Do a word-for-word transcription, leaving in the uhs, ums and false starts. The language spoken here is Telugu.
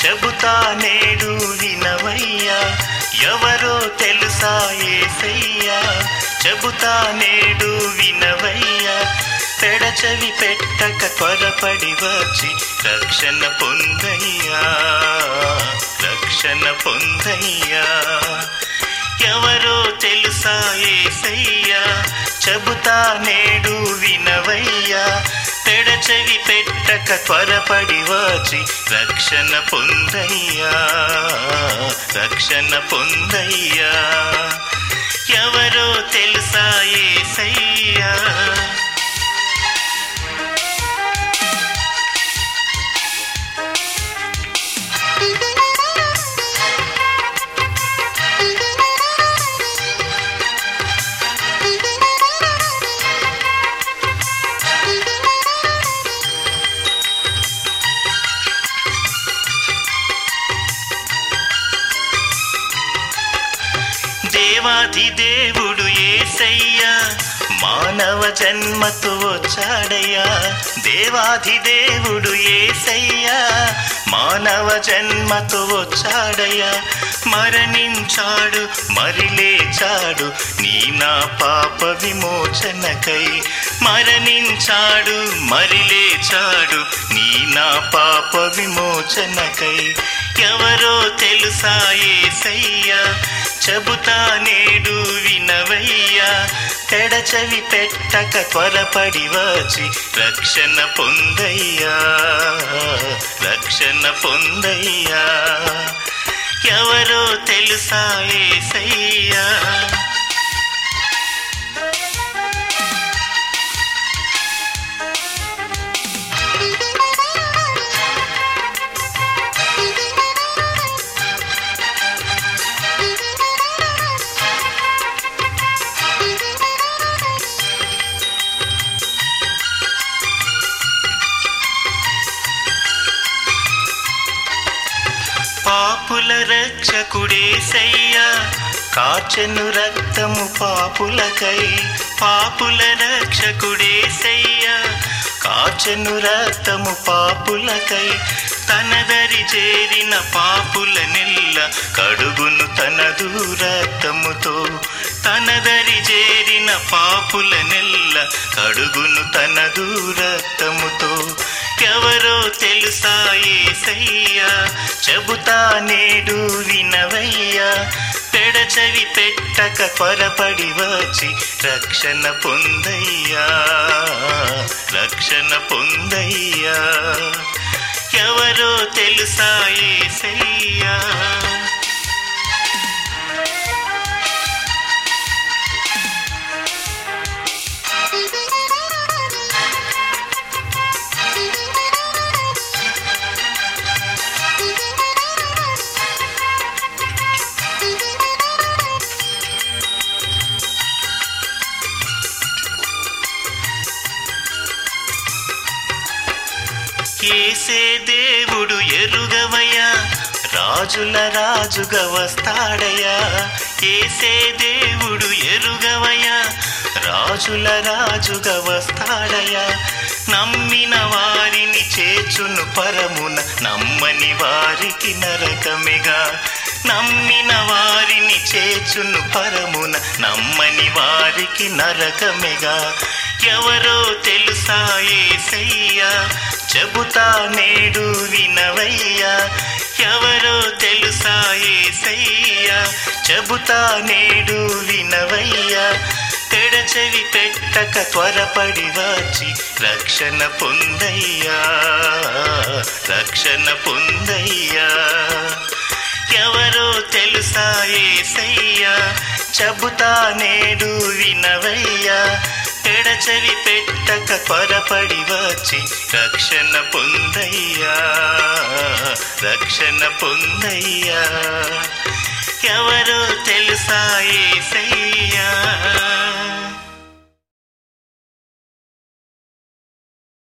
చెబుతా నేడు వినవయ్యా, ఎవరో తెలుసా యేసయ్యా. చెబుతా నేడు వినవయ్యా, పెడచవి పెట్టక త్వరపడి వచ్చి రక్షణ పొందయ్యా, రక్షణ పొందయ్యా. ఎవరో తెలుసా యేసయ్యా, చెబుతా నేడు వినవయ్యా, పెడచవి పెట్టక త్వరపడి వచ్చి రక్షణ పొందయ్యా, రక్షణ పొందయ్యా. ఎవరో తెలుసా యేసయ్యా. దేవాది దేవుడు యేసయ్యా, మానవ జన్మతో వచ్చాడయ్యా. దేవాది దేవుడు యేసయ్యా, మానవ జన్మతో వచ్చాడయ్యా. మరణించాడు మరి లేచాడు నీ నా పాప విమోచనకై. మరణించాడు మరి లేచాడు నీ నా పాప విమోచనకై. ఎవరో తెలుసా యేసయ్యా, చెబుతా నేడు వినవయ్యా, పెడచవి పెట్టక త్వరపడి వచ్చి రక్షణ పొందయ్యా, రక్షణ పొందయ్యా. ఎవరో తెలుసా యేసయ్యా. పాపుల రక్షకుడేసయ్యా, కాచెను రక్తము పాపులకై. పాపుల రక్షకుడేసయ్యా, కాచెను రక్తము పాపులకై. తనదరి చేరిన పాపుల నెల్ల కడుగును తనదు రక్తముతో. తనదరి చేరిన పాపుల నెల్ల కడుగును తనదు రక్తముతో. ఎవరో తెలుసా యేసయ్యా, చెబుతా నేడు వినవయ్యా, పెడచవి పెట్టక త్వరపడి వచ్చి రక్షణ పొందయ్యా, రక్షణ పొందయ్యా. ఎవరో తెలుసా యేసయ్యా. యేసే దేవుడు ఎరుగవయ్యా, రాజుల రాజుగా వస్తాడయ్యా. యేసే దేవుడు ఎరుగవయ్యా, రాజుల రాజుగా వస్తాడయ్యా. నమ్మిన వారిని చేర్చును పరమున, నమ్మని వారికి నరకమిగా. నమ్మిన వారిని చేర్చును పరమున, నమ్మని వారికి నరకమిగా. ఎవరో తెలుసా యేసయ్యా, చెబుతా నేడు వినవయ్యా, ఎవరో తెలుసా యేసయ్యా. చెబుతా నేడు వినవయ్యా, పెడచెవి పెట్టక త్వరపడి వచ్చి రక్షణ పొందయ్యా, రక్షణ పొందయ్యా. ఎవరో తెలుసా యేసయ్యా, చెబుతా నేడు వినవయ్యా, పెడచెవి పెట్టక త్వరపడి వచ్చి రక్షణ పొందయ్యా, రక్షణ పొందయ్యా. ఎవరో తెలుసా యేసయ్యా.